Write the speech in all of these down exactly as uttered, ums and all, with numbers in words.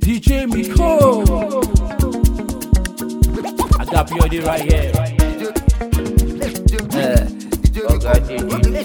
D J Miko. I got P O D right here. Uh, oh God, D J.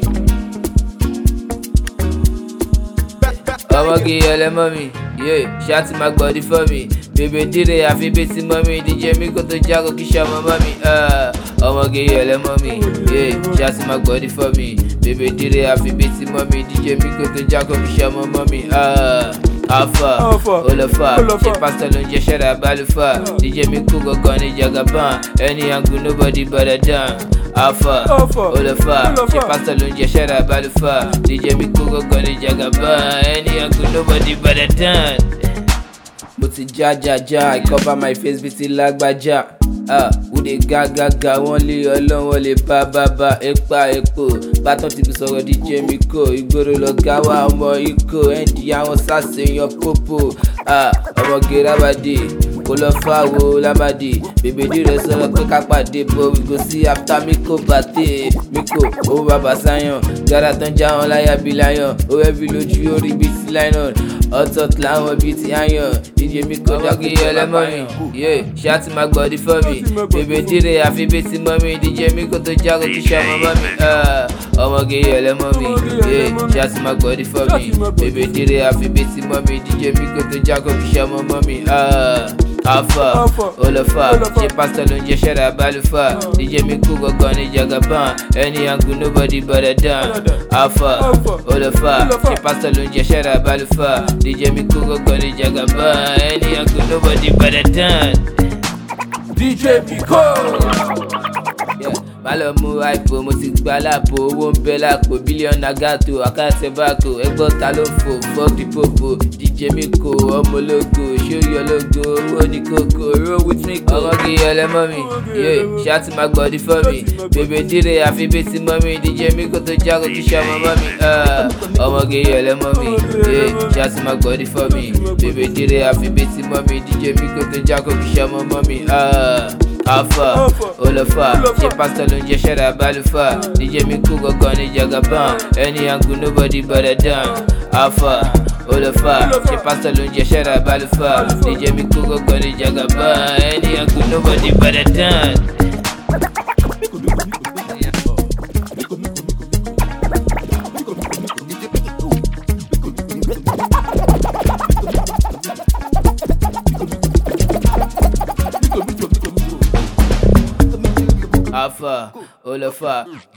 I'ma get all that mommy. Yeah, shout to my body for me. Baby, did it, I feel busy, mommy. D J Miko to Jago, Kisha, my mommy. Uh, I'ma get all that mommy. Yeah, shout to my body for me. Baby, did it, I feel busy, mommy. D J Miko to Jago, Kisha, my mommy. Uh, Alpha, Olafa, she pastor on your shut up, Balufa. D J Miko go gone in Jagaban. Any angle, nobody but a damn. Alpha, Olafa, she pastor on your shut up, Balufa. D J Miko go gone in Jagaban. Any angle, nobody but a damn. But it ja ja ja, I cover my face, but it lag baja. Ah, who dey ga ga ga, wọ́n lé ọlọ́run wọ́n lè bá bàbá epa epo. Bátán ti fi sọ̀rọ̀ D J Miko, ìgboro lọ̀gá wa ọmọ ikọ̀, ẹ̀ǹdí àwọn sàṣeyàn pópó. Ah, ọmọ gèrèbàdì, kò lọ fáwo lámàdì. Bèbèdì rẹ̀ sọ̀rọ̀ pé ká pàdé bò, we go see after Miko bàtẹ́. Miko, owó bàbá sáyàn, gàdá tán já wọn láyà bí láyàn. Ó ẹ̀bí lójú orí bíi ti láìnà, ọ̀tọ̀ làwọn bíi ti àyàn. D J Miko dọ́kì ẹlẹ́mọ̀rin, yeah, ṣáàtì máa gbọ́dí fọ́ mi. Baby did it, I feel busy, mommy. D J Miko to Jago, Kisha, my mommy. Uh, I'ma get all that mommy. Yeah, just my body for me. Baby did it, I feel busy, mommy. D J Miko to Jago, Kisha, my mommy. Uh, Alpha, Olafa, she pastor on your shut up, Balufa. D J Miko go gone in Jagaban. Any angle, nobody but a damn. Alpha, Olafa, she pastor on your shut up, Balufa. D J Miko go gone in Jagaban. Any angle, nobody but a damn. D J Miko. Má lọ mú àìpò, mo ti gba lápò, owó ń bẹ lápò, bílíọ̀nù àgàtò, àkáàtẹ̀ báàkò, ẹgbọ́n ta ló fò, fọ́ọ̀kì pòpò, D J Miko, ọmọ ológo, ṣóyọ ológo, owó ní kókó, roll with me kò. Ọmọ kì í ọlẹ́mọ́ mi, yeah, ṣáàtì máa gbọ́dí fọ́ mi, bèbè dídé àfi bí ti mọ́ mi, D J Miko tó Jago kí ṣe ọmọ mọ́ mi. Ọmọ kì í ọlẹ́mọ́ mi, yeah, ṣáàtì máa gbọ́dí fọ́ mi, bèbè dídé àfi bí ti mọ́ mi, D J Miko tó Jago kí ṣe ọmọ mọ́ mi. Alpha, Olafa, she pastor on your shut up, Balufa. D J Miko go gone in Jagaban. Any angle, nobody but a damn. Alpha, Olafa, she pastor on your shut up, Balufa. D J Miko go gone in Jagaban. Any angle, nobody but a damn. Alpha, Olafa,